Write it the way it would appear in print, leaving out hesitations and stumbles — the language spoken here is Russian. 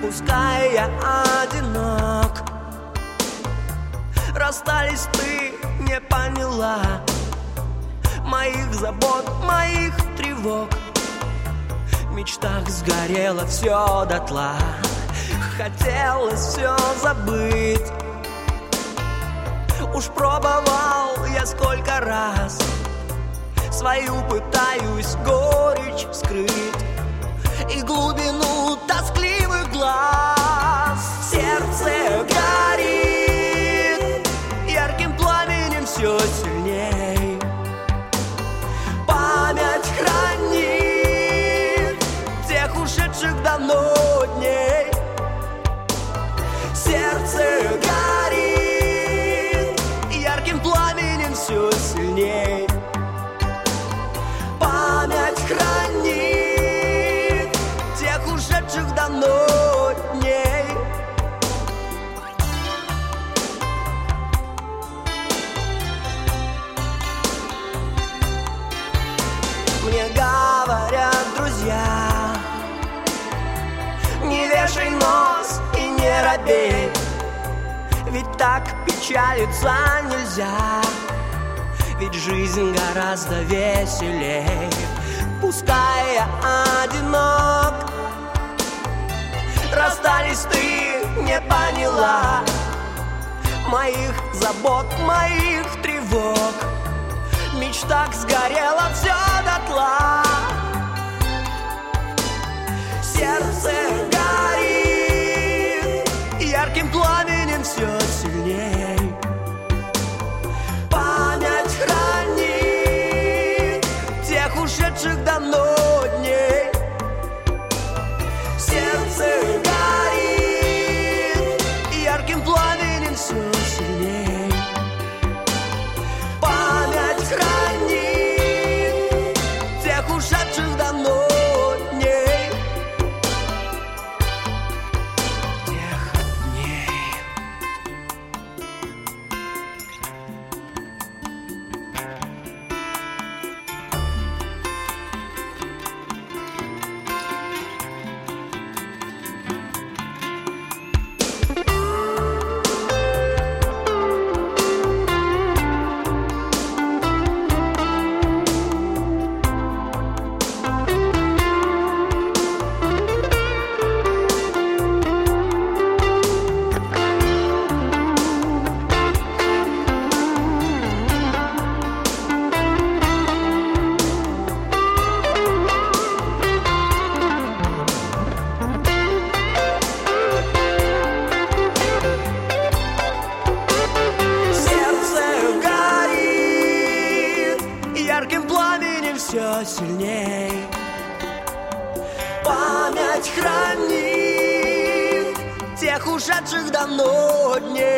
пускай я одинок. Расстались, ты не поняла моих забот, моих тревог. В мечтах сгорело все дотла, хотелось все забыть. Уж пробовал я сколько раз, свою пытаюсь горечь скрыть и глубину тоскливых глаз. Сердце горит ярким пламенем все сильней. Память хранит тех ушедших давно дней. Сердце горит ярким пламенем все сильней. Память хранит тех ушедших давно дней. Мне говорят друзья: не вешай нос и не робей, ведь так печалиться нельзя, ведь жизнь гораздо веселей. Пускай я одинок, расстались, ты не поняла моих забот, моих тревог. В мечтах сгорело все дотла. Сердце горит ярким пламенем все сильней. Память хранит тех ушедших давно дней. Сердце горит ярким пламенем все сильней. Память хранит тех ушедших давно дней. Тех дней. Все сильней. Память хранит тех ушедших давно дней.